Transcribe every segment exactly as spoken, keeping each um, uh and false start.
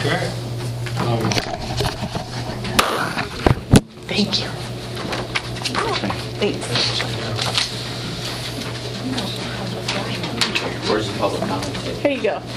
Okay. Um, Thank you. Thanks. Where's the public comment? Here you go.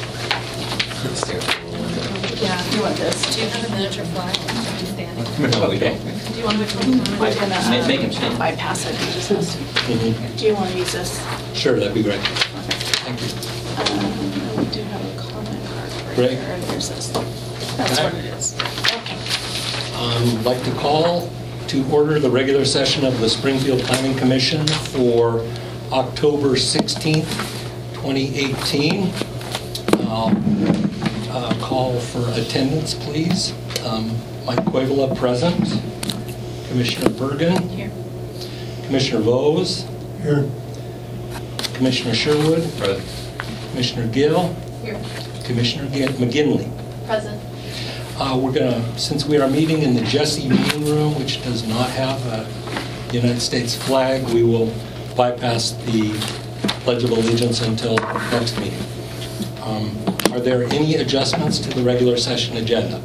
Yeah, you want this? Do you have a miniature flag? Stand. No, we don't. Do you want to become? We're gonna uh, Make- make him stand. bypass it. He just has to. mhm. Do you want to use this? Sure, that'd be great. Thank you. Um, we do have a comment card right Great. here. And here's this. That's Okay. what it is. Okay. Um, I'd like to call to order the regular session of the Springfield Planning Commission for October sixteenth, twenty eighteen. I'll uh, call for attendance, please. Um, Mike Quavala present. Commissioner Bergen. Here. Commissioner Vose. Here. Commissioner Sherwood. Present. Commissioner Gill. Here. Commissioner G- McGinley. Present. Uh, We're going to, since we are meeting in the Jesse Meeting Room, which does not have a United States flag, we will bypass the Pledge of Allegiance until next meeting. Um, Are there any adjustments to the regular session agenda?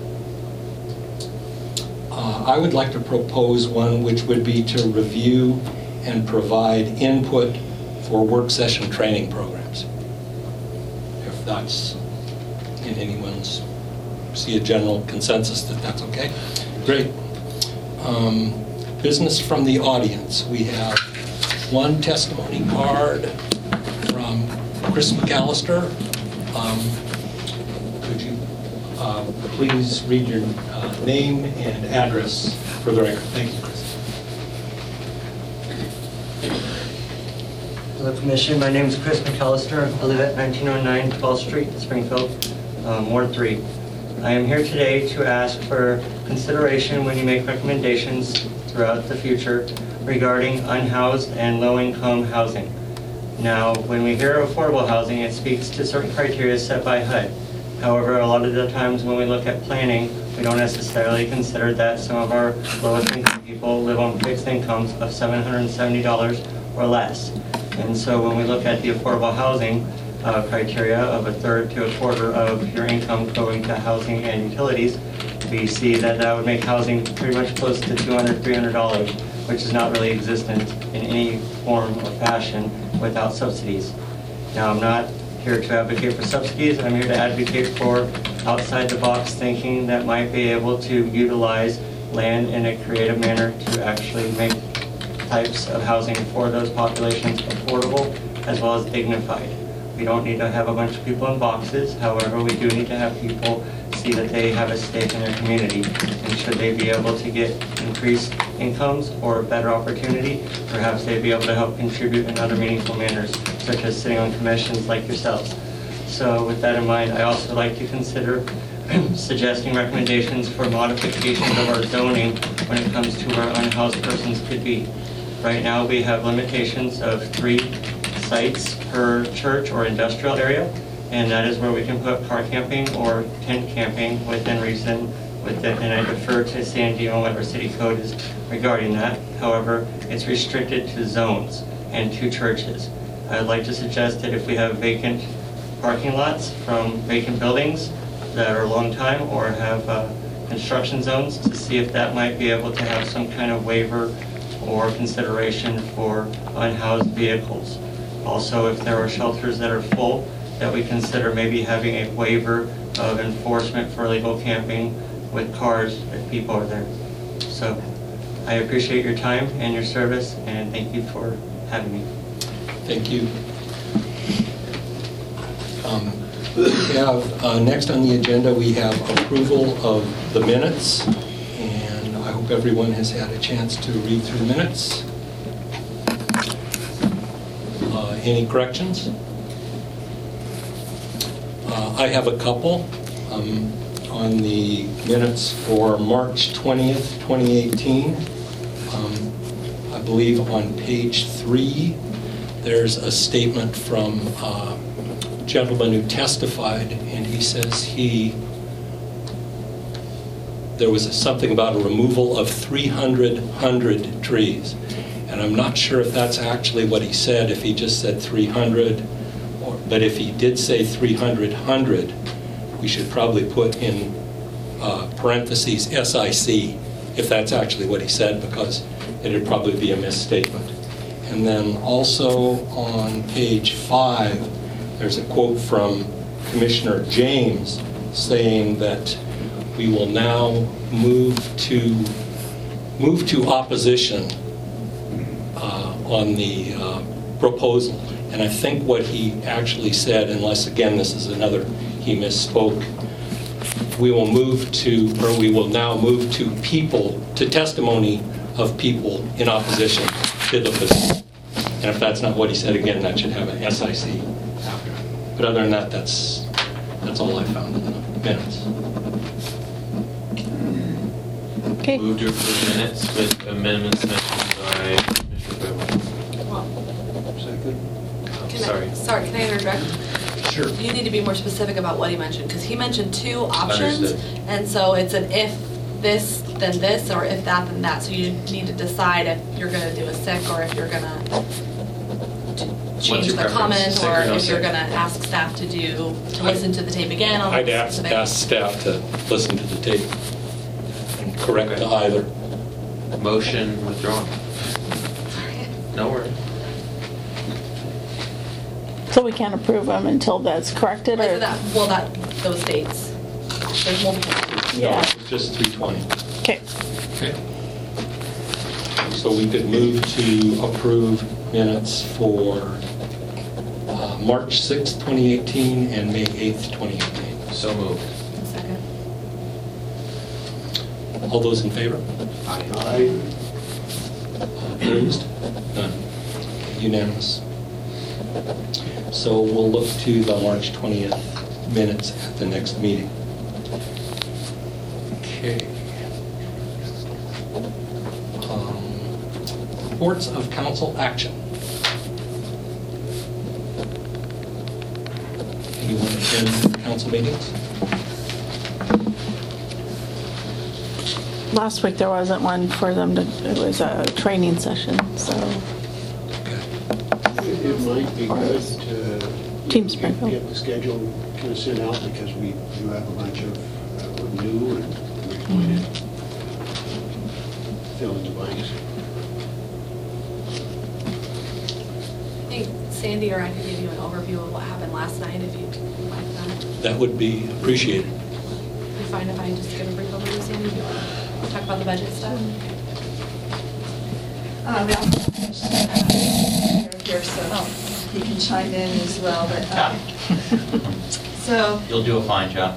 Uh, I would like to propose one, which would be to review and provide input for work session training programs. If that's in anyone's, see a general consensus that that's okay. Great. Um, Business from the audience. We have one testimony card from Chris McAllister. Um, Could you uh, please read your uh, name and address for the record? Thank you, Chris. Hello, Commission. My name is Chris McAllister. I live at nineteen oh nine twelfth Street, Springfield, um, Ward three. I am here today to ask for consideration when you make recommendations throughout the future regarding unhoused and low-income housing. Now, when we hear affordable housing, it speaks to certain criteria set by H U D. However, a lot of the times when we look at planning, we don't necessarily consider that some of our lowest income people live on fixed incomes of seven hundred seventy dollars or less. And so when we look at the affordable housing uh, criteria of a third to a quarter of your income going to housing and utilities, we see that that would make housing pretty much close to two hundred, three hundred dollars, which is not really existent in any form or fashion without subsidies. Now, I'm not here to advocate for subsidies. I'm here to advocate for outside the box thinking that might be able to utilize land in a creative manner to actually make types of housing for those populations affordable as well as dignified. We don't need to have a bunch of people in boxes. However, we do need to have people see that they have a stake in their community. And should they be able to get increased incomes or better opportunity, perhaps they'd be able to help contribute in other meaningful manners, such as sitting on commissions like yourselves. So with that in mind, I also like to consider suggesting recommendations for modifications of our zoning when it comes to where unhoused persons could be. Right now, we have limitations of three sites per church or industrial area, and that is where we can put car camping or tent camping within reason. With it, and I defer to Sandy on what our city code is regarding that. However, it's restricted to zones and to churches. I'd like to suggest that if we have vacant parking lots from vacant buildings that are a long time or have uh, construction zones, to see if that might be able to have some kind of waiver or consideration for unhoused vehicles. Also, if there are shelters that are full, that we consider maybe having a waiver of enforcement for illegal camping with cars if people are there. So I appreciate your time and your service, and thank you for having me. Thank you. Um, we have, uh, next on the agenda, we have approval of the minutes, and I hope everyone has had a chance to read through the minutes. Uh, any corrections? Uh, I have a couple. Um, on the minutes for March twentieth, twenty eighteen. Um, I believe on page three, there's a statement from uh, a gentleman who testified, and he says he, there was something about a removal of three hundred, one hundred trees. And I'm not sure if that's actually what he said, if he just said three hundred, or, but if he did say three hundred, one hundred, we should probably put in uh, parentheses S I C, if that's actually what he said, because it'd probably be a misstatement. And then also on page five, there's a quote from Commissioner James saying that we will now move to move to opposition uh, on the uh, proposal. And I think what he actually said, unless again this is another, he misspoke, we will move to, or we will now move to people, to testimony of people in opposition to the position. And if that's not what he said, again, that should have an S I C after. But other than that, that's that's all I found in the minutes. Okay. Move to approve minutes with amendments mentioned by Commissioner Quayle. Second. I'm sorry. Sorry, can I interject? Sure. You need to be more specific about what he mentioned, because he mentioned two options, Understood. and so it's an if this, then this, or if that, then that. So you need to decide if you're gonna do a sick, or if you're gonna change your the preference, comment, sick or or no if you're sick? gonna ask staff to do, to listen to the tape again on I'd ask, specific- ask staff to listen to the tape and correct Okay. either. Motion withdrawn. No worries. So we can't approve them until that's corrected, Like or? that, well, that, those dates. There's multiple. No, Yeah. it's just three twenty. Okay. Okay. So we could move to approve minutes for uh, March sixth, twenty eighteen and May eighth, twenty eighteen. So moved. Second. All those in favor? Aye. Opposed? None. Unanimous. So we'll look to the March twentieth minutes at the next meeting. Okay. Um, Reports of council action. Anyone attend council meetings? Last week there wasn't one for them to, it was a training session, so. Okay. It it might be good to Team get Springfield. get the schedule kind of sent out, because we do have a bunch of uh, new and reappointed. Fill in the blanks. I think Sandy or I could give you an overview of what happened last night, if you'd like that. That would be appreciated. You fine if I just give a brief overview, Sandy? Do you want to talk about the budget stuff? Um, Here, so he can chime in as well, but, um, so, You'll do a fine job.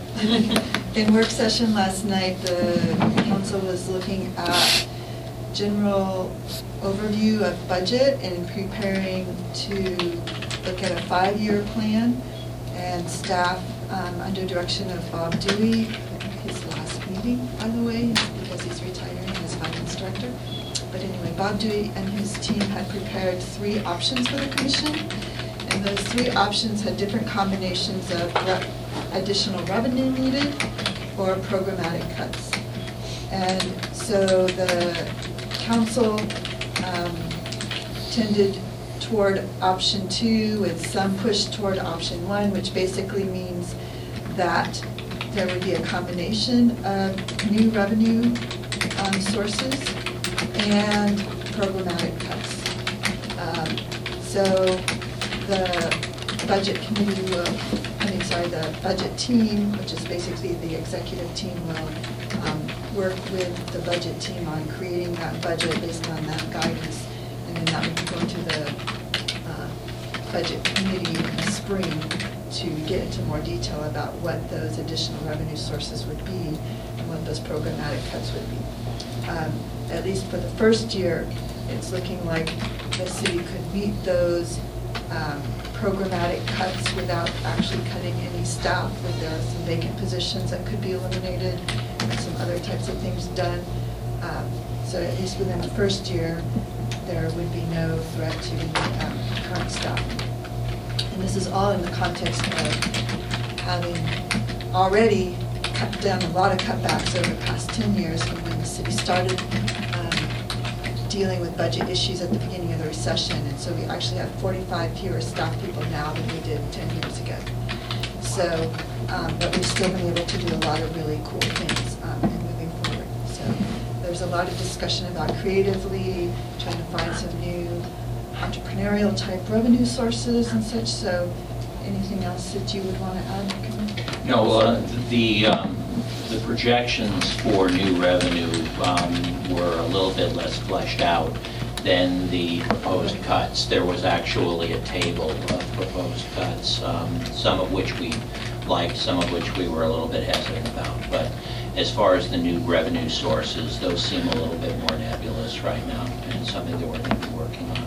in work session last night, the council was looking at general overview of budget and preparing to look at a five-year plan, and staff, um, under direction of Bob Dewey, his last meeting, by the way, because he's retiring as finance director. But anyway, Bob Dewey and his team had prepared three options for the commission, and those three options had different combinations of re- additional revenue needed or programmatic cuts. And so the council um, tended toward option two, with some push toward option one, which basically means that there would be a combination of new revenue um, sources and programmatic cuts. Um, So the budget committee will, I mean, sorry, the budget team, which is basically the executive team, will um, work with the budget team on creating that budget based on that guidance. And then that would be going to the uh, budget committee in the spring to get into more detail about what those additional revenue sources would be and what those programmatic cuts would be. Um, At least for the first year, it's looking like the city could meet those um, programmatic cuts without actually cutting any staff. But there are some vacant positions that could be eliminated and some other types of things done. Um, So at least within the first year, there would be no threat to the um, current staff. And this is all in the context of having already cut down a lot of cutbacks over the past ten years from when the city started um, dealing with budget issues at the beginning of the recession. And so we actually have forty-five fewer staff people now than we did ten years ago. So, um, but we've still been able to do a lot of really cool things. was a lot of discussion about creatively trying to find some new entrepreneurial type revenue sources and such. So anything else that you would want to add? No, uh, the, um, the projections for new revenue um, were a little bit less fleshed out than the proposed cuts. There was actually a table of proposed cuts, um, some of which we liked, some of which we were a little bit hesitant about. But as far as the new revenue sources, those seem a little bit more nebulous right now, and something that we're going to be working on.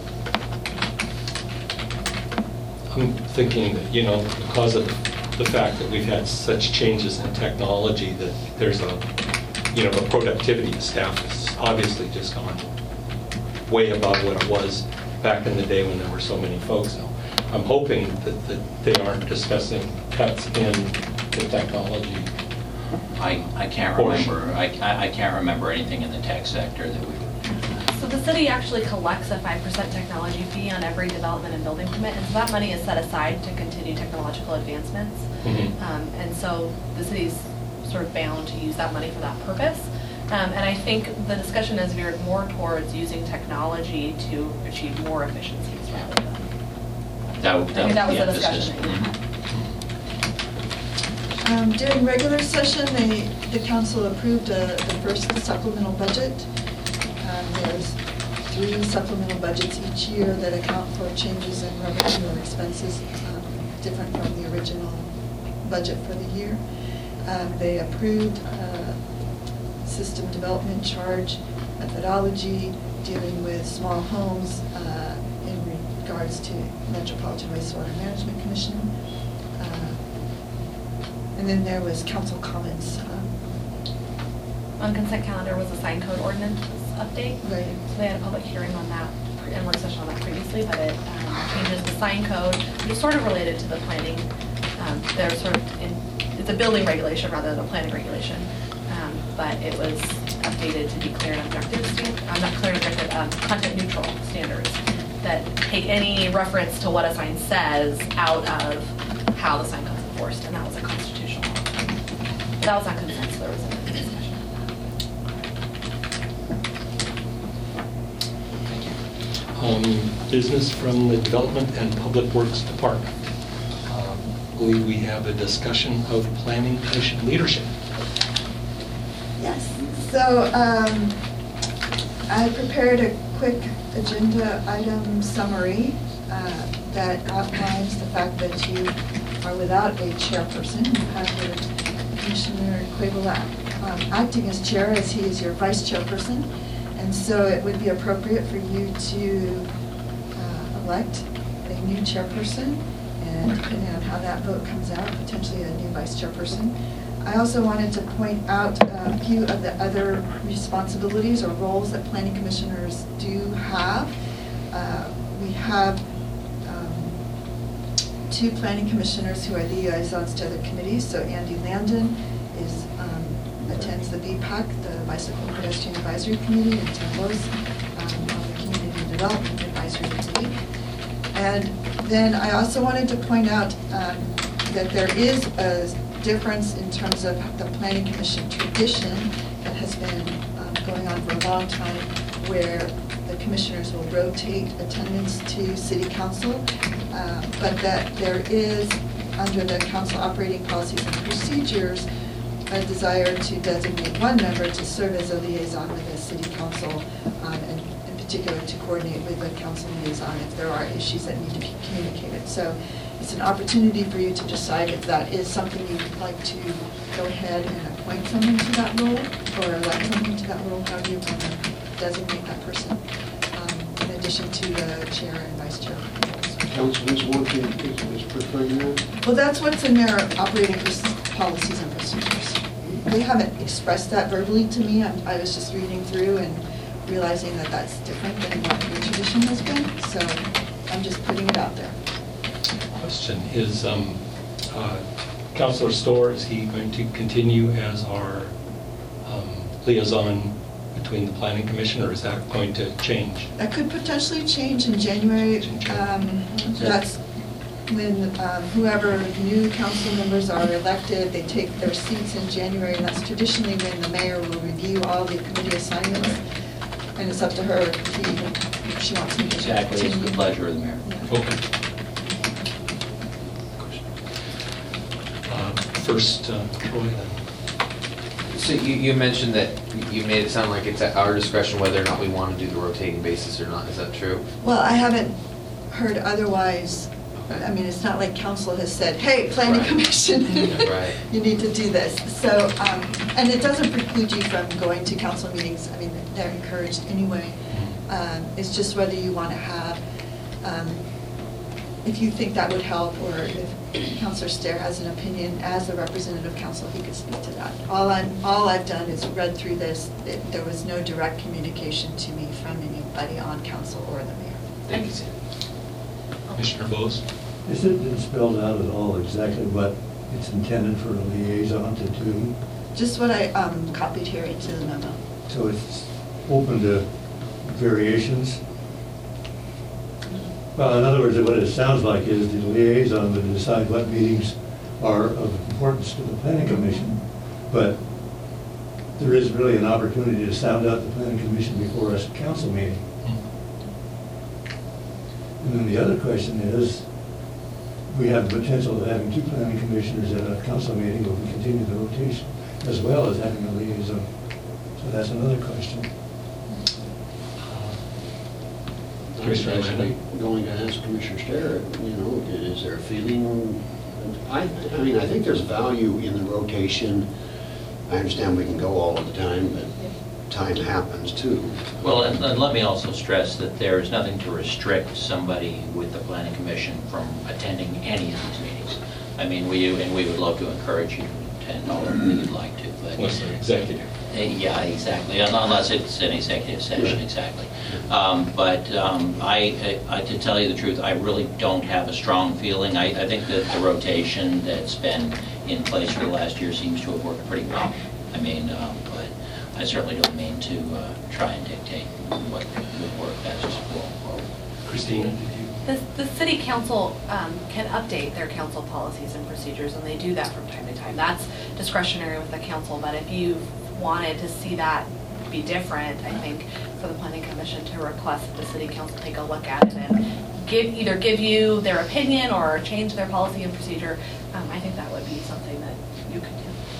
I'm thinking that, you know, because of the fact that we've had such changes in technology, that there's a, you know, the productivity of staff has obviously just gone way above what it was back in the day when there were so many folks. Now, I'm hoping that, that they aren't discussing cuts in the technology. I, I can't Portion. remember, I, I I can't remember anything in the tech sector that we So the city actually collects a five percent technology fee on every development and building permit, and so that money is set aside to continue technological advancements. Mhm. Um, And so the city's sort of bound to use that money for that purpose. Um, And I think the discussion has veered more towards using technology to achieve more efficiencies rather than. That, I think that was yeah, the this is- discussion that you had. Um, During regular session, they, the council approved uh, the first supplemental budget. Um, There's three supplemental budgets each year that account for changes in revenue or expenses um, different from the original budget for the year. Um, They approved uh, system development charge methodology dealing with small homes uh, in regards to Metropolitan Wastewater Management Commission. Uh, And then there was council comments. um, On consent calendar was a sign code ordinance update. Right. So they had a public hearing on that, pre- and work session on that previously, but it um, changes the sign code, which is sort of related to the planning. Um, They're sort of, in it's a building regulation rather than a planning regulation. Um, But it was updated to be clear and objective, stand- uh, not clear and objective, um, content neutral standards that take any reference to what a sign says out of how the sign code's enforced, and that was a constitutional. But that was on consent, so there was a discussion. Um, Business from the Development and Public Works Department. Um, I believe we have a discussion of Planning Commission leadership. Yes, so um, I prepared a quick agenda item summary uh, that outlines the fact that you are without a chairperson. You have your Commissioner Quayle um, acting as chair, as he is your vice chairperson. And so it would be appropriate for you to uh, elect a new chairperson, and depending on how that vote comes out, potentially a new vice chairperson. I also wanted to point out a few of the other responsibilities or roles that planning commissioners do have. Uh, We have um, two planning commissioners who are liaisons to other committees. So Andy Landon is, um, attends the B PAC, the Bicycle and Pedestrian Advisory Committee, and Tim Rose um, on the Community Development Advisory Committee. And then I also wanted to point out um, that there is a difference in terms of the Planning Commission tradition that has been um, going on for a long time, where the commissioners will rotate attendance to city council, uh, but that there is, under the council operating policies and procedures, a desire to designate one member to serve as a liaison with the city council, um, and in particular to coordinate with the council liaison if there are issues that need to be communicated. So it's an opportunity for you to decide if that is something you'd like to go ahead and appoint someone to that role, or elect someone to that role, however you want to designate that person, um, in addition to the chair and vice chair. Councilman's working, is is preferring that? Well, that's what's in their operating proce- policies and procedures. They haven't expressed that verbally to me. I'm- I was just reading through and realizing that that's different than what the tradition has been, so I'm just putting it out there. Question is, um, uh, Councilor Storr, is he going to continue as our um, liaison between the Planning Commission, or is that going to change? That could potentially change in January. Um, That's when um, whoever new council members are elected, they take their seats in January, and that's traditionally when the mayor will review all the committee assignments. And it's up to her if, he, if she wants me to Exactly, it's the continue. pleasure of the mayor. Yeah. Okay. Uh, First, uh, Troy, then. So you, you mentioned that you made it sound like it's at our discretion whether or not we want to do the rotating basis or not. Is that true? Well, I haven't heard otherwise. Okay. I mean, it's not like council has said, hey, planning Right. commission, Right. you need to do this. So, um, and it doesn't preclude you from going to council meetings. I mean, they're encouraged anyway. Um, It's just whether you want to have, um, if you think that would help, or if Councilor Stair has an opinion as a representative of council, he could speak to that. All I'm, all I've done is read through this. It- There was no direct communication to me from anybody on council or the mayor. Thank you, Sam. Commissioner Bose? Is it been spelled out at all exactly what it's intended for a liaison to do? Just what I um, copied here into the memo. So it's open to variations? Well, in other words, what it sounds like is the liaison would decide what meetings are of importance to the planning commission, but there is really an opportunity to sound out the planning commission before a council meeting. And then the other question is, we have the potential of having two planning commissioners at a council meeting where we continue the rotation, as well as having a liaison. So that's another question. I was actually going to ask Commissioner Stair, you know, is there a feeling? I, I mean, I think there's value in the rotation. I understand we can go all of the time, but time happens too. Well, and, and let me also stress that there is nothing to restrict somebody with the planning commission from attending any of these meetings. I mean, we, and we would love to encourage you to attend all of them if you'd like to, but. Unless they're executive. Uh, Yeah, exactly, unless it's an executive session, exactly. Um, But um, I, I, to tell you the truth, I really don't have a strong feeling. I, I think that the rotation that's been in place for the last year seems to have worked pretty well. I mean, um, but I certainly don't mean to uh, try and dictate what would work best going forward. Christina, did you? The, the city council um, can update their council policies and procedures, and they do that from time to time. That's discretionary with the council, but if you wanted to see that be different, I think for the planning commission to request that the city council take a look at it and give, either give you their opinion or change their policy and procedure, um, I think that would be something that you could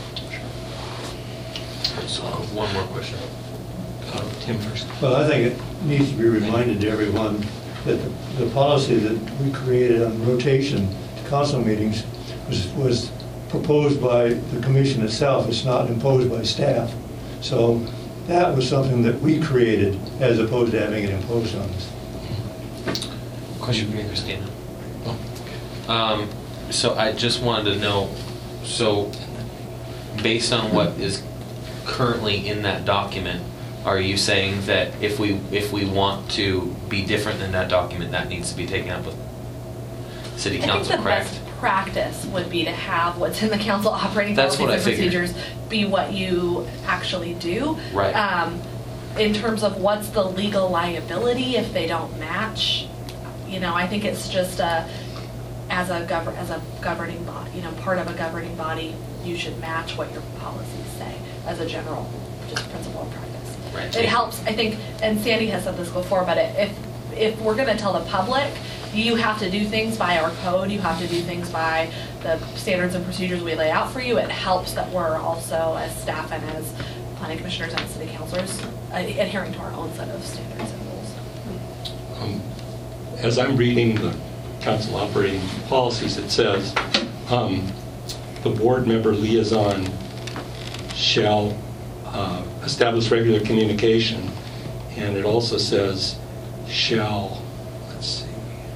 do. So, one more question. Uh, Tim first. Well, I think it needs to be reminded to everyone that the, the policy that we created on rotation to council meetings was, was proposed by the commission itself. It's not imposed by staff. So that was something that we created as opposed to having it imposed on us. Question for you, Christina. Oh, Um, so I just wanted to know, so based on what is currently in that document, are you saying that if we if we want to be different than that document, that needs to be taken up with city council, I think the correct? best practice would be to have what's in the council operating That's policies what I and figured. procedures be what you actually do. Right. Um, in terms of what's the legal liability if they don't match, you know, I think it's just a, as a govern, as a governing body, you know, part of a governing body, you should match what your policies say as a general, just principle of practice. Right. It helps, I think, and Sandy has said this before, but it- if, if we're gonna tell the public, you have to do things by our code, you have to do things by the standards and procedures we lay out for you, it helps that we're also, as staff and as planning commissioners and city councilors, uh, adhering to our own set of standards and rules. Um, As I'm reading the council operating policies, it says, um, the board member liaison shall uh, establish regular communication, and it also says shall, let's see,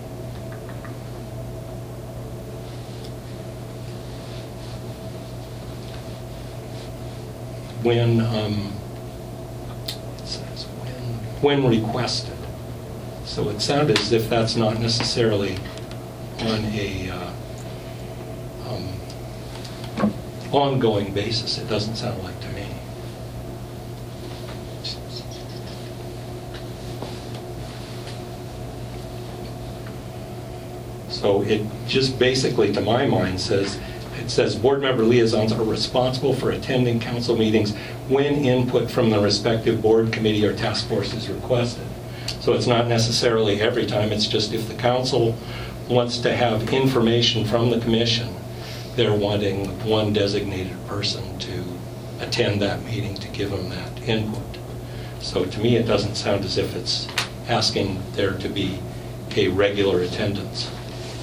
when, um, it says when, when requested. So it sounded as if that's not necessarily on a uh, um, ongoing basis. It doesn't sound like to me. So it just basically, to my mind, says, it says board member liaisons are responsible for attending council meetings when input from the respective board, committee, or task force is requested. So it's not necessarily every time, it's just if the council wants to have information from the commission, they're wanting one designated person to attend that meeting to give them that input. So to me, it doesn't sound as if it's asking there to be a regular attendance.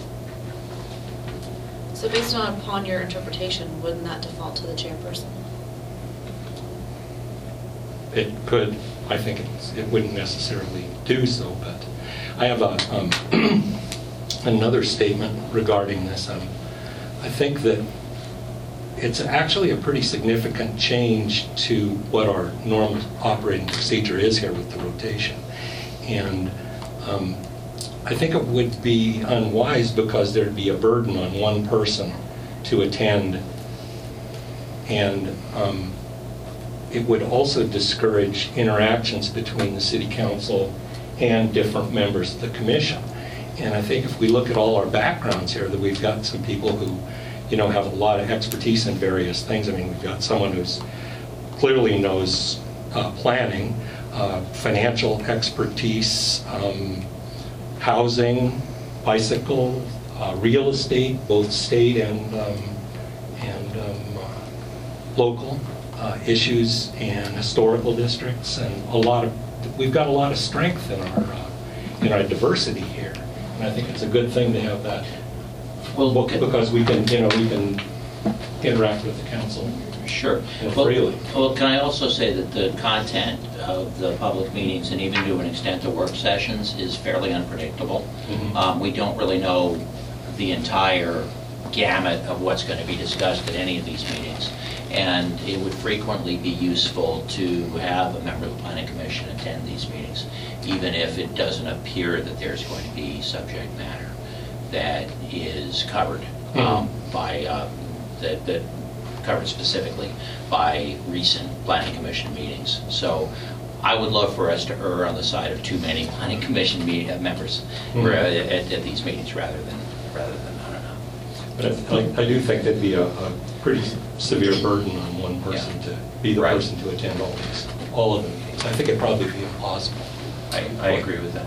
So based on upon your interpretation, wouldn't that default to the chairperson? It could, I think it's, it wouldn't necessarily do so, but I have a, um, another statement regarding this. Um, I think that it's actually a pretty significant change to what our normal operating procedure is here with the rotation. And um, I think it would be unwise because there'd be a burden on one person to attend, and um, it would also discourage interactions between the city council and different members of the commission. And I think if we look at all our backgrounds here, that we've got some people who, you know, have a lot of expertise in various things. I mean, we've got someone who's clearly knows uh, planning, uh, financial expertise, um, housing, bicycle, uh, real estate, both state and um, and um, uh, local uh, issues, and historical districts, and a lot of we've got a lot of strength in our uh, in our diversity here, and I think it's a good thing to have that. Well, because we can, you know, we can interact with the council. Sure. You know, Well, freely. well, can I also say that the content of the public meetings, and even to an extent the work sessions, is fairly unpredictable. Mhm. Um, we don't really know the entire gamut of what's going to be discussed at any of these meetings. And it would frequently be useful to have a member of the Planning Commission attend these meetings, even if it doesn't appear that there's going to be subject matter that is covered um, by, uh, that, that covered specifically by recent Planning Commission meetings. So I would love for us to err on the side of too many Planning Commission meeting, uh, members Mhm. ra- at, at these meetings rather than, rather than, I don't know. But I, I do think that'd be a, a pretty severe burden on one person Yeah. to be the Right. person to attend all these, all of the meetings. I think it'd probably be impossible. I, I agree with that.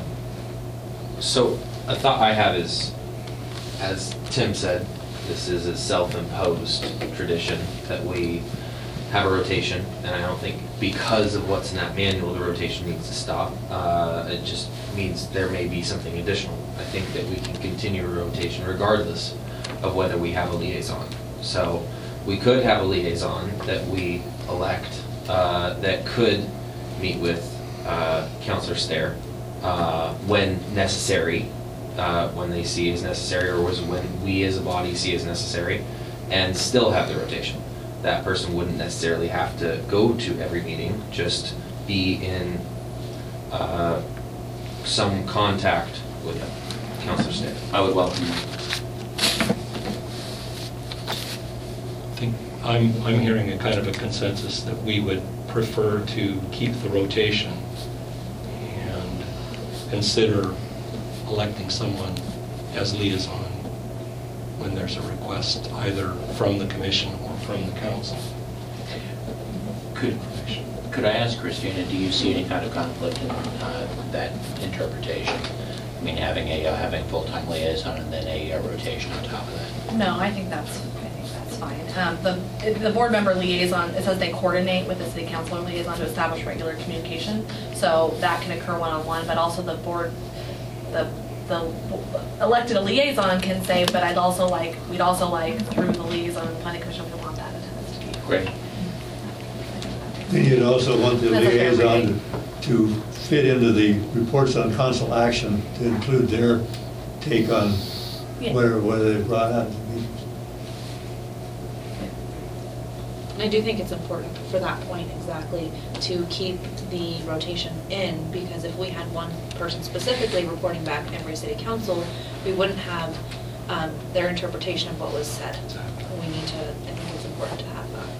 So a thought I have is, as Tim said, this is a self-imposed tradition that we have a rotation, and I don't think because of what's in that manual, the rotation needs to stop. Uh, it just means there may be something additional. I think that we can continue a rotation regardless of whether we have a liaison. So we could have a liaison that we elect uh, that could meet with uh, Councilor Stair uh, when necessary, uh, when they see as necessary, or was when we as a body see as necessary, and still have the rotation. That person wouldn't necessarily have to go to every meeting, just be in uh, some contact with Councilor Stair. I would welcome that. I think I'm, I'm hearing a kind of a consensus that we would prefer to keep the rotation and consider electing someone as liaison when there's a request either from the commission or from the council. Could, could I ask Christina, do you see any kind of conflict in uh, that interpretation? I mean, having a, uh, having full-time liaison and then a uh, rotation on top of that? No, I think that's, I think that's fine. Um, the, the board member liaison, it says they coordinate with the city councilor liaison to establish regular communication. So that can occur one-on-one, but also the board, the, the elected liaison can say, but I'd also like, we'd also like through the liaison and the planning commission, we want that attendance to be. Great. Then you'd also want the That's a fair liaison reading. to fit into the reports on council action, to include their take on Yeah. whether, whether they brought out the meetings. And I do think it's important for that point exactly to keep the rotation in, because if we had one person specifically reporting back every city council, we wouldn't have um, their interpretation of what was said. We need to, I think it's important to have that.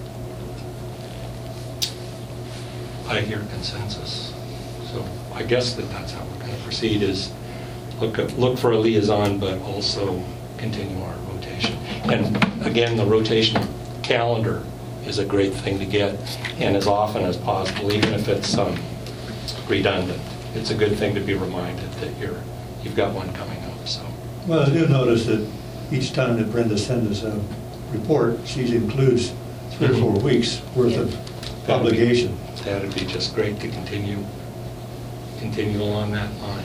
I hear consensus. So I guess that that's how we're going to proceed is look, at- look for a liaison, but also continue our rotation. And again, the rotation calendar is a great thing to get, and as often as possible, even if it's um, redundant. It's a good thing to be reminded that you're, you've got one coming up, so. Well, I do notice that each time that Brenda sends us a report, she includes three or four weeks worth of That'd be- obligation. That'd be just great to continue, continue along that line.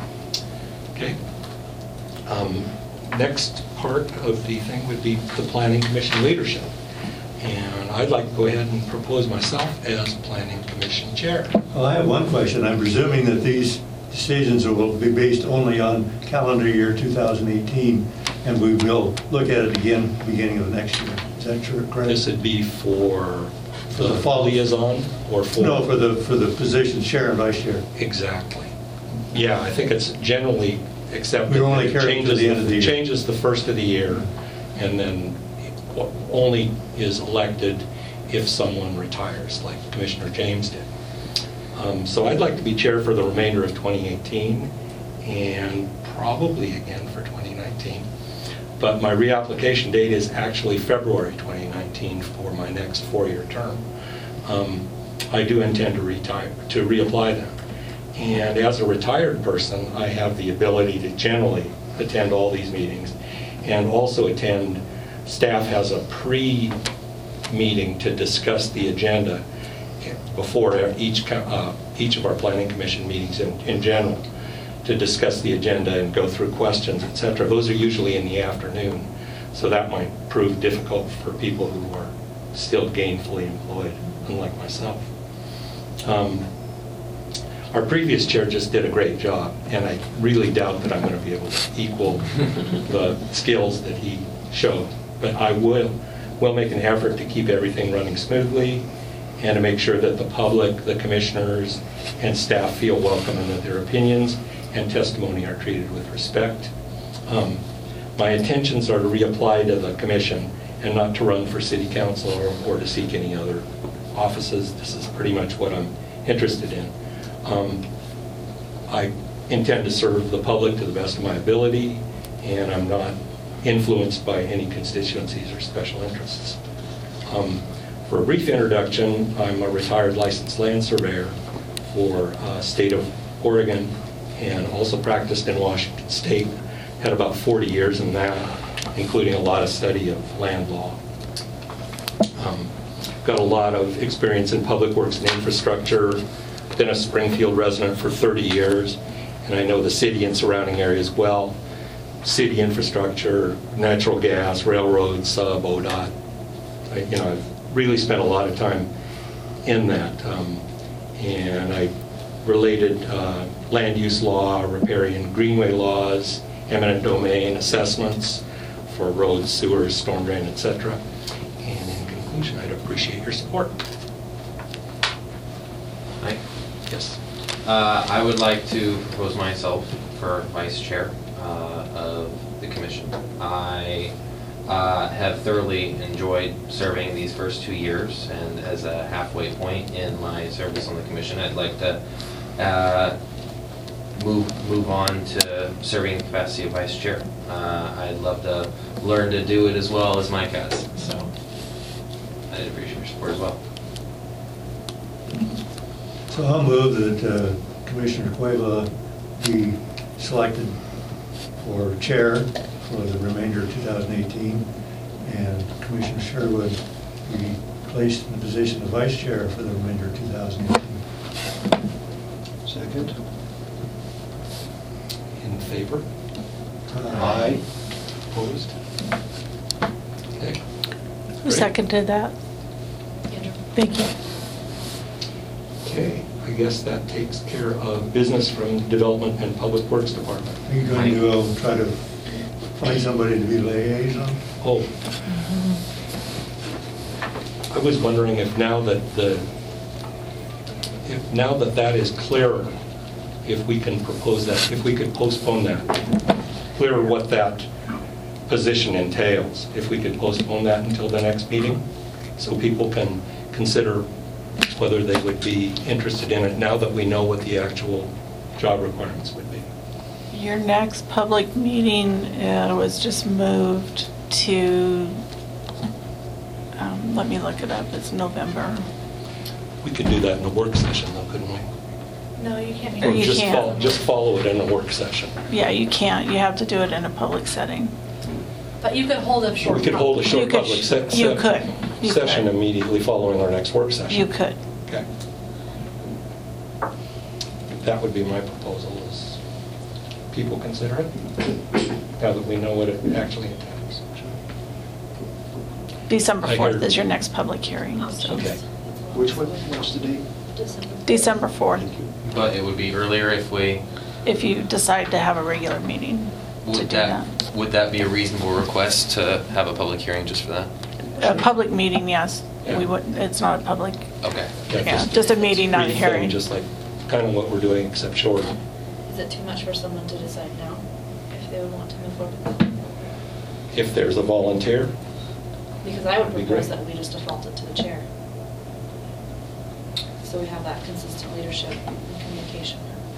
Okay. Um, Next part of the thing would be the Planning Commission leadership. And I'd like to go ahead and propose myself as Planning Commission Chair. Well, I have one question. I'm presuming that these decisions will be based only on calendar year two thousand eighteen, and we will look at it again beginning of next year. Is that true, correct? This would be for For the the fall. liaison or for? No, for the, for the position chair and vice chair. Exactly. Yeah, I think it's generally accepted. We only that it carry it to changes the end of the year. Changes the first of the year, and then it only is elected if someone retires, like Commissioner James did. Um, So I'd like to be chair for the remainder of twenty eighteen, and probably again for twenty nineteen. But my reapplication date is actually February twenty nineteen for my next four-year term. Um, I do intend to retire, to reapply then. And as a retired person, I have the ability to generally attend all these meetings and also attend, staff has a pre-meeting to discuss the agenda before each, co- uh, each of our planning commission meetings in, in general, to discuss the agenda and go through questions, et cetera. Those are usually in the afternoon, so that might prove difficult for people who are still gainfully employed, unlike myself. Um, Our previous chair just did a great job, and I really doubt that I'm going to be able to equal the skills that he showed. But I will, will make an effort to keep everything running smoothly and to make sure that the public, the commissioners, and staff feel welcome and that their opinions and testimony are treated with respect. Um, my intentions are to reapply to the commission and not to run for city council or, or to seek any other offices. This is pretty much what I'm interested in. Um, I intend to serve the public to the best of my ability, and I'm not influenced by any constituencies or special interests. Um, for a brief introduction, I'm a retired licensed land surveyor for uh, state of Oregon, and also practiced in Washington State. Had about forty years in that, including a lot of study of land law. Um, got a lot of experience in public works and infrastructure. Been a Springfield resident for thirty years, and I know the city and surrounding areas well. City infrastructure, natural gas, railroads, sub, O D O T. I, you know, I've really spent a lot of time in that. Um, and I related uh, land use law, riparian greenway laws, eminent domain assessments for roads, sewers, storm drain, et cetera. And in conclusion, I'd appreciate your support. Mike? Yes. Uh, I would like to propose myself for vice chair uh, of the commission. I uh, have thoroughly enjoyed serving these first two years, and as a halfway point in my service on the commission, I'd like to uh, move move on to serving in the capacity of vice chair. Uh, I'd love to learn to do it as well as Mike has, so I'd appreciate your support as well. So I'll move that uh, Commissioner Cueva be selected for chair for the remainder of two thousand eighteen, and Commissioner Sherwood be placed in the position of vice chair for the remainder of two thousand eighteen. Second? In favor? Aye. Opposed? Okay. Who Great. seconded that? Andrew? Thank you. Okay, I guess that takes care of business from Development and Public Works Department. Are you going to uh, try to find somebody to be liaison? Oh. I was wondering if now that the, if now that that is clearer, if we can propose that, if we could postpone that, clearer what that position entails, if we could postpone that until the next meeting, so people can consider whether they would be interested in it now that we know what the actual job requirements would be. Your next public meeting uh, was just moved to, um, let me look it up, it's November. We could do that in a work session though, couldn't we? No, you can't Or Or meet. you just can't. follow, just follow it in a work session. Yeah, you can't, you have to do it in a public setting. But you could hold a short. We could hold a You short could- public se- se- you could. You session could. immediately following our next work session. You could. Okay. That would be my proposal, is people consider it, now that we know what it actually entails. December I fourth hear- is your next public hearing. Oh, so- Okay. Which one, what's the date? December. December fourth, But it would be earlier if we, if you decide to have a regular meeting to would do that, that. would that be a reasonable request to have a public hearing just for that? A public meeting, yes. Yeah. We wouldn't, it's not a public, Okay. yeah, just a meeting, not a brief thing, hearing. Just like kind of what we're doing, except short. Is it too much for someone to decide now, if they would want to move forward with that? If there's a volunteer, Because I would Be propose great. that we just default it to the chair. So we have that consistent leadership and communication.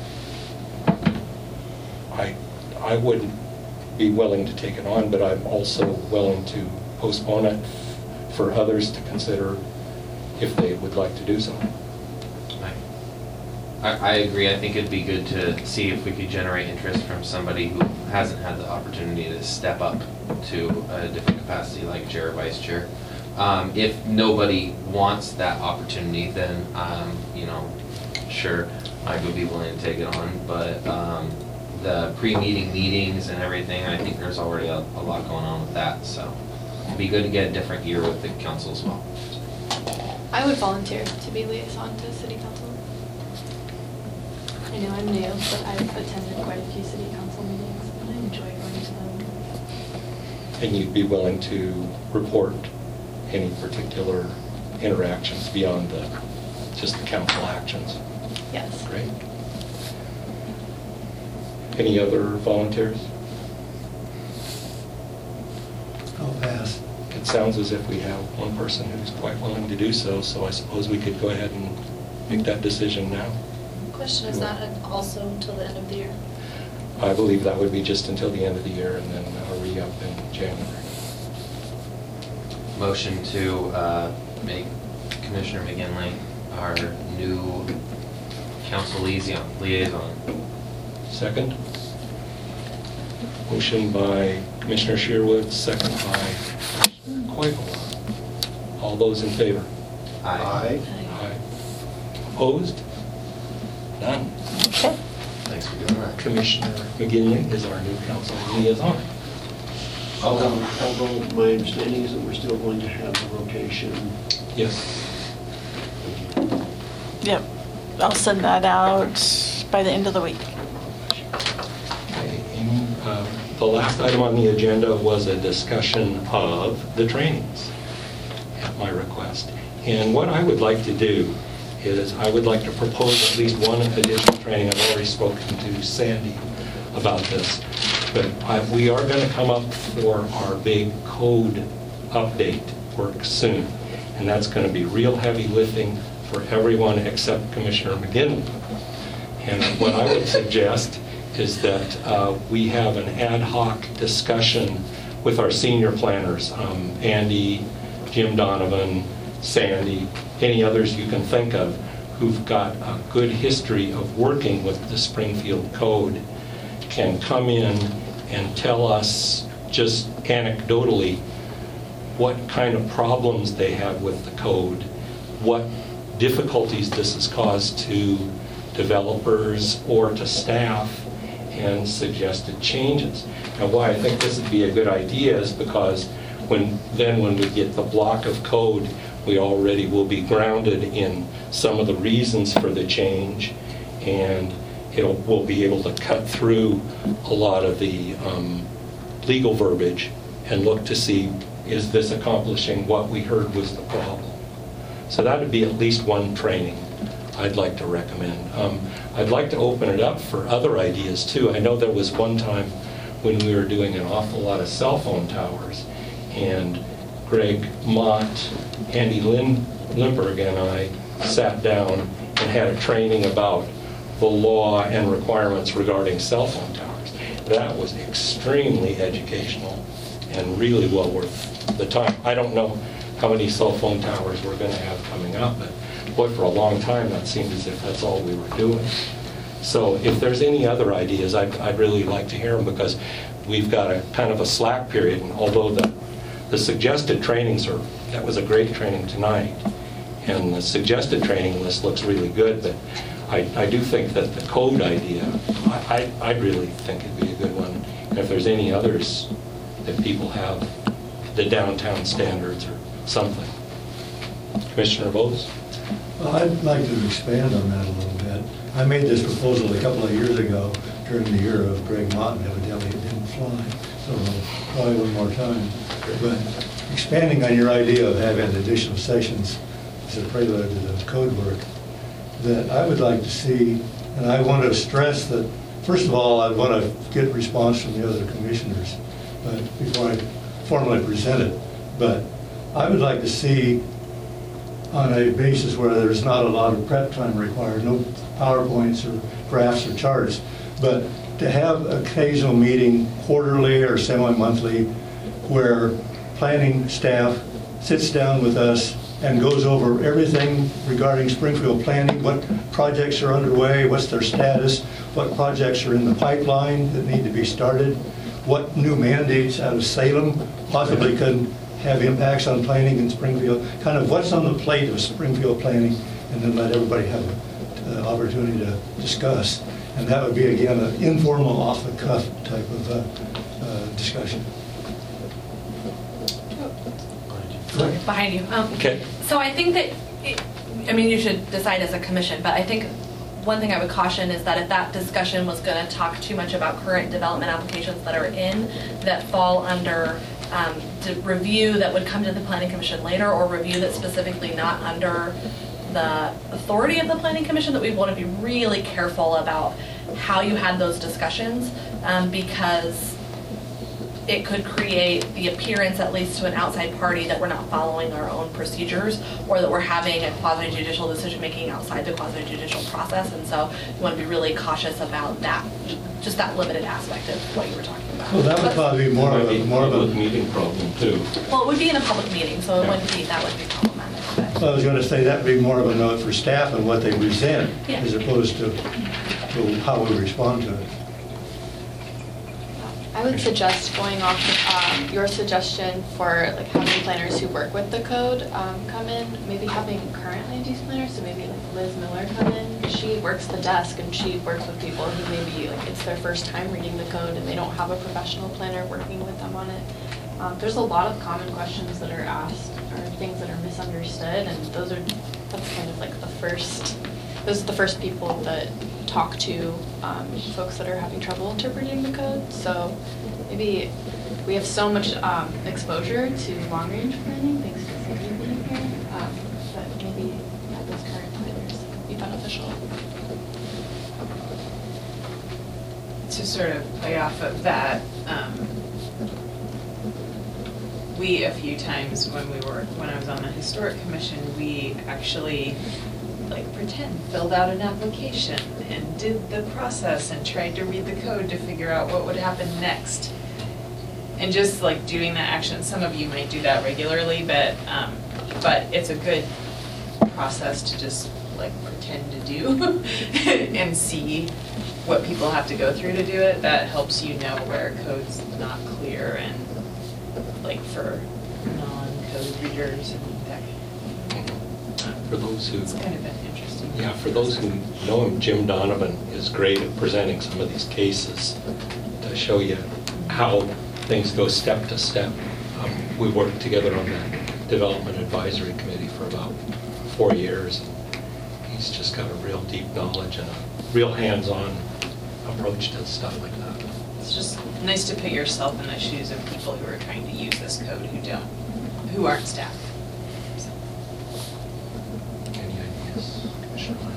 I, I would be willing to take it on, but I'm also willing to postpone it for others to consider if they would like to do so. I, I agree. I think it'd be good to see if we could generate interest from somebody who hasn't had the opportunity to step up to a different capacity like chair or vice chair. Um, if nobody wants that opportunity, then, um, you know, sure, I would be willing to take it on. But um, the pre-meeting meetings and everything, I think there's already a, a lot going on with that. So it'd be good to get a different year with the council as well. I would volunteer to be liaison to city council. I know I'm new, but I've attended quite a few city council meetings, and I enjoy going to them. And you'd be willing to report any particular interactions beyond the, just the council actions? Yes. Great. Any other volunteers? I'll pass. It sounds as if we have one person who's quite willing to do so, so I suppose we could go ahead and make that decision now. Question, is that also until the end of the year? I believe that would be just until the end of the year and then uh, re-up in January. Motion to uh, make Commissioner McGinley our new council liaison. liaison. Second? Motion by Commissioner Sherwood, second by Coivinon. All those in favor? Aye. Aye. Opposed? None. Okay. Thanks for doing that. Commissioner McGinley is our new council liaison. Although, although my understanding is that we're still going to have the rotation. Yes. Yep. I'll send that out by the end of the week. Okay, any, uh, The last item on the agenda was a discussion of the trainings at my request. And what I would like to do is I would like to propose at least one additional training. I've already spoken to Sandy about this. But I, we are going to come up for our big code update work soon. And that's going to be real heavy lifting for everyone except Commissioner McGinley. And what I would suggest is that uh, we have an ad hoc discussion with our senior planners, um, Andy, Jim Donovan, Sandy, any others you can think of who've got a good history of working with the Springfield Code, can come in and tell us just anecdotally what kind of problems they have with the code, what difficulties this has caused to developers or to staff, and suggested changes. Now, why I think this would be a good idea is because when then when we get the block of code, we already will be grounded in some of the reasons for the change, and it'll, we'll be able to cut through a lot of the um, legal verbiage and look to see, is this accomplishing what we heard was the problem? So that would be at least one training I'd like to recommend. Um, I'd like to open it up for other ideas too. I know there was one time when we were doing an awful lot of cell phone towers, and Greg Mott, Andy Lin, Limberg, and I sat down and had a training about the law and requirements regarding cell phone towers. that was extremely educational and really well worth the time. I don't know how many cell phone towers we're going to have coming up, but boy, for a long time, that seemed as if that's all we were doing. So if there's any other ideas, I'd, I'd really like to hear them, because we've got a kind of a slack period, and although the, the suggested trainings are, that was a great training tonight, and the suggested training list looks really good, but I, I do think that the code idea, I, I, I really think it'd be a good one. And if there's any others that people have, the downtown standards or something. Commissioner Bowles? Well, I'd like to expand on that a little bit. I made this proposal a couple of years ago during the year of Greg Martin, evidently it didn't fly, so probably one more time. But expanding on your idea of having additional sessions as a prelude to the code work, that I would like to see, and I want to stress that, first of all, I want to get response from the other commissioners but before I formally present it. But I would like to see, on a basis where there's not a lot of prep time required, no PowerPoints or graphs or charts, but to have occasional meeting quarterly or semi-monthly where planning staff sits down with us and goes over everything regarding Springfield planning, what projects are underway, what's their status, what projects are in the pipeline that need to be started, what new mandates out of Salem possibly could have impacts on planning in Springfield, kind of what's on the plate of Springfield planning, and then let everybody have an opportunity to discuss. And that would be, again, an informal, off-the-cuff type of uh, uh, discussion. Behind you. Um, Okay. So I think that, it, I mean, you should decide as a commission, but I think one thing I would caution is that if that discussion was going to talk too much about current development applications that are in, that fall under um, the review that would come to the Planning Commission later, or review that's specifically not under the authority of the Planning Commission, that we want to be really careful about how you had those discussions, um, because it could create the appearance, at least to an outside party, that we're not following our own procedures, or that we're having a quasi-judicial decision-making outside the quasi-judicial process. And so you want to be really cautious about that, just that limited aspect of what you were talking about. Well, that would probably be more of a, more of a meeting problem too. Well, it would be in a public meeting, so it wouldn't be, that would be problematic. But. Well, I was going to say that would be more of a note for staff and what they present, Yeah. as opposed to, to how we respond to it. I would suggest going off of, um, your suggestion for like having planners who work with the code um, come in, maybe having current land use planners, so maybe like Liz Miller come in. She works the desk and she works with people who maybe like it's their first time reading the code and they don't have a professional planner working with them on it. Um, there's a lot of common questions that are asked or things that are misunderstood, and those are that's kind of like the first. Those are the first people that talk to um, folks that are having trouble interpreting the code. So maybe we have so much um, exposure to long-range planning, thanks to Cindy being here, um, that maybe have those current planners be beneficial. To sort of play off of that, um, we a few times when we were when I was on the Historic Commission, we actually like pretend filled out an application and did the process and tried to read the code to figure out what would happen next. And just like doing that action, some of you might do that regularly, but um, but it's a good process to just like pretend to do and see what people have to go through to do it. That helps you know where code's not clear, and like for non-code readers and that. For those who, It's kind of been interesting. yeah, for those who know him, Jim Donovan is great at presenting some of these cases to show you how things go step to step. Um, we worked together on that Development Advisory Committee for about four years. He's just got a real deep knowledge and a real hands-on approach to stuff like that. It's just nice to put yourself in the shoes of people who are trying to use this code who don't, who aren't staff. So. Any ideas, Commissioner Lyon?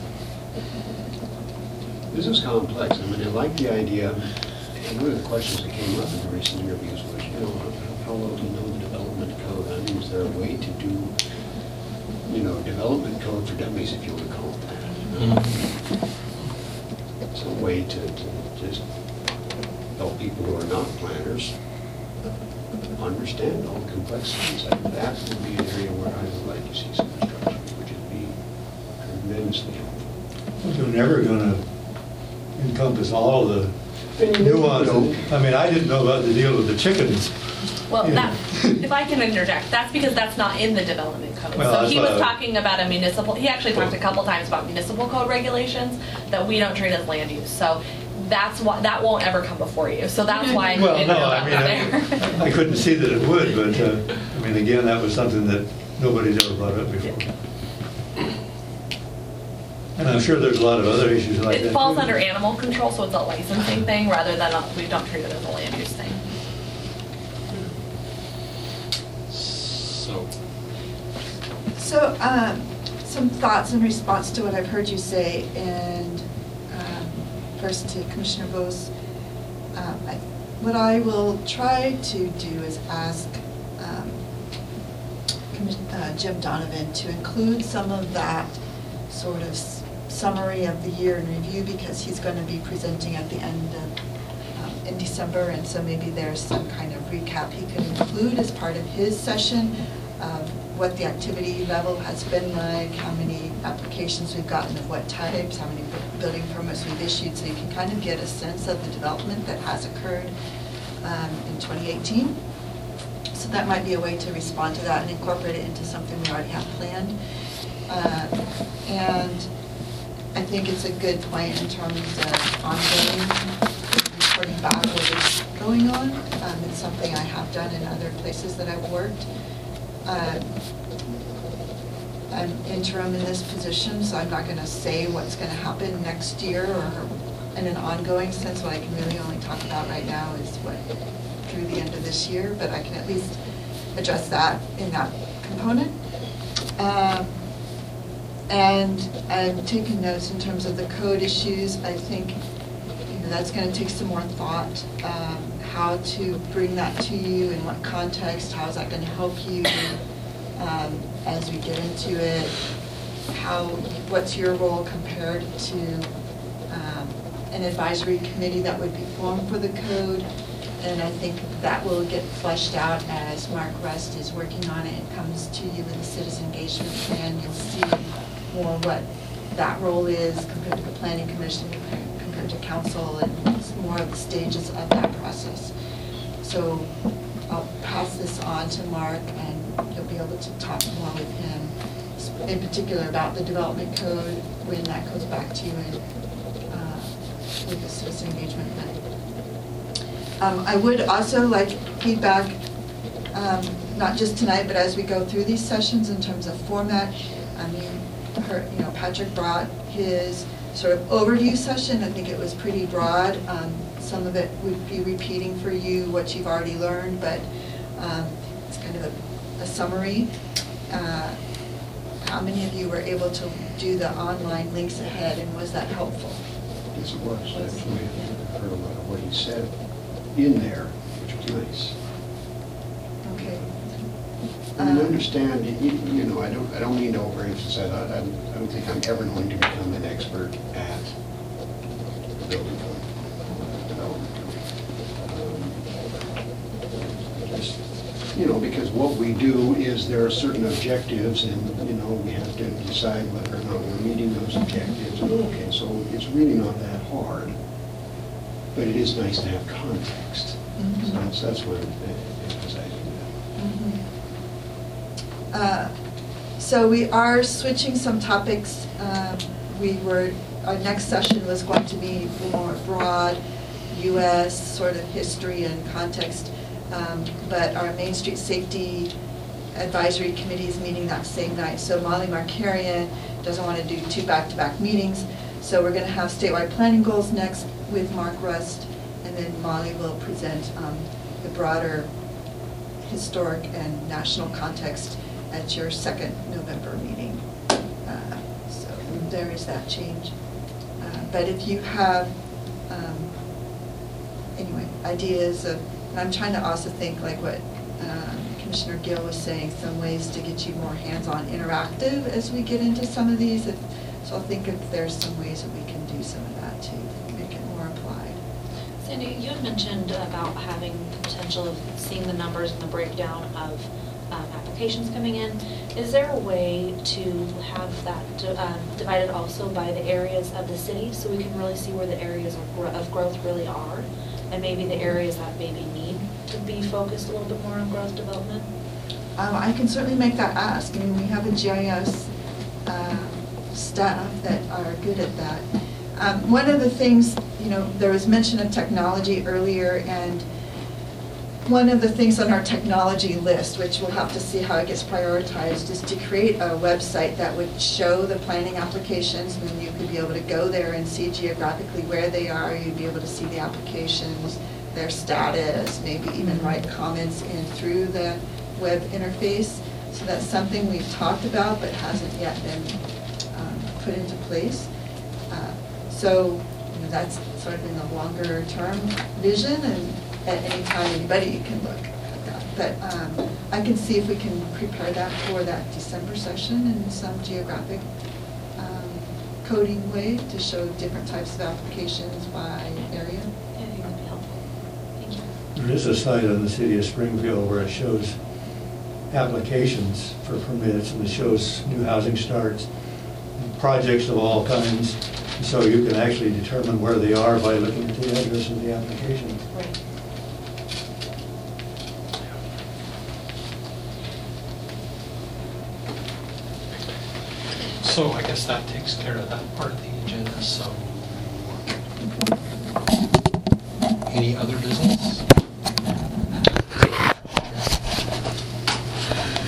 This is complex. I mean, I like the idea, and one of the questions that came up in the recent interviews was, you know, how well do you know the development code? I mean, is there a way to do, you know, development code for dummies, if you want to call it that? Mm-hmm. Some way to, to just help people who are not planners understand all the complexities. That that would be an area where I would like to see some instruction, which would be tremendously helpful. You're never going to encompass all the And you know, nuances. I mean, I didn't know about the deal with the chickens. Well, Yeah. that, if I can interject, that's because that's not in the development code. Well, So that's he what was I- talking about a municipal, he actually talked a couple times about municipal code regulations that we don't treat as land use. So that's why, that won't ever come before you. So that's why I Well, didn't no, know I that mean, was there. I I couldn't see that it would, but, uh, I mean, again, that was something that nobody's ever brought up before. And I'm sure there's a lot of other issues like that. It falls too. under animal control, so it's a licensing thing rather than, a- we don't treat it as a land use thing. So, So, um, some thoughts in response to what I've heard you say, and um, first to Commissioner Bose. Um, I- What I will try to do is ask um, Commis- uh, Jim Donovan to include some of that sort of s- summary of the year in review, because he's going to be presenting at the end of, um, in December, and so maybe there's some kind of recap he could include as part of his session of what the activity level has been like, how many applications we've gotten of what types, how many bu- building permits we've issued, so you can kind of get a sense of the development that has occurred um, in twenty eighteen. So that might be a way to respond to that and incorporate it into something we already have planned. Uh, And I think it's a good point in terms of ongoing reporting back what is going on. Um, It's something I have done in other places that I've worked. Uh, I'm interim in this position, so I'm not going to say what's going to happen next year or in an ongoing sense. What I can really only talk about right now is what through the end of this year, but I can at least address that in that component. Um, And I'm taking notes in terms of the code issues. I think you know, that's going to take some more thought, um, how to bring that to you, in what context, how is that going to help you um, as we get into it, how, what's your role compared to um, an advisory committee that would be formed for the code. And I think that will get fleshed out as Mark Rust is working on it and comes to you with a citizen engagement plan. You'll see more what that role is compared to the planning commission, compared to council, and more of the stages of that process. So I'll pass this on to Mark, and you'll be able to talk more with him, in particular about the development code, when that goes back to you and uh, with the citizen engagement plan. Um, I would also like feedback, um, not just tonight, but as we go through these sessions in terms of format. I mean, her, you know, Patrick brought his sort of overview session. I think it was pretty broad. Um, some of it would be repeating for you what you've already learned, but um, it's kind of a, a summary. Uh, how many of you were able to do the online links ahead, and was that helpful? Yes, it was. Actually, I heard a lot of what he said in there, which was nice. Okay. I mean, Um, understand, you, you know, I don't, I don't mean to overemphasize, I, I don't- I don't think I'm ever going to become an expert at building code, uh, development code. Um, just, You know, because what we do is there are certain objectives, and, you know, we have to decide whether or not we're meeting those objectives. And, okay, so it's really not that hard, but it is nice to have context. Mhm. So that's, that's what I'm emphasizing that. Uh, So we are switching some topics. Um, We were, our next session was going to be more broad U S sort of history and context. Um, But our Main Street Safety Advisory Committee is meeting that same night. So Molly Markarian doesn't want to do two back-to-back meetings. So we're going to have statewide planning goals next with Mark Rust, and then Molly will present um, the broader historic and national context at your second November meeting. Uh, So there is that change. Uh, But if you have, um, anyway, ideas of, and I'm trying to also think like what um, Commissioner Gill was saying, some ways to get you more hands-on interactive as we get into some of these. If- So I'll think if there's some ways that we can do some of that to make it more applied. Sandy, you had mentioned about having the potential of seeing the numbers and the breakdown of um, applications coming in. Is there a way to have that di- um, divided also by the areas of the city, so we can really see where the areas of gro- of growth really are, and maybe the areas that maybe need to be focused a little bit more on growth development? Um, I can certainly make that ask. I mean, we have a G I S um, staff that are good at that. Um, One of the things, you know, there was mention of technology earlier, and one of the things on our technology list, which we'll have to see how it gets prioritized, is to create a website that would show the planning applications, and then you could be able to go there and see geographically where they are. You'd be able to see the applications, their status, maybe even write comments in through the web interface. So that's something we've talked about but hasn't yet been um, put into place. Uh, So, you know, that's sort of in the longer term vision, and at any time, anybody can look at that. But um, I can see if we can prepare that for that December session in some geographic um, coding way to show different types of applications by area. Yeah, I think that'd be helpful. Thank you. There is a site on the city of Springfield where it shows applications for permits, and it shows new housing starts, projects of all kinds. So you can actually determine where they are by looking at the address of the application. Right. So I guess that takes care of that part of the agenda, so. Any other business?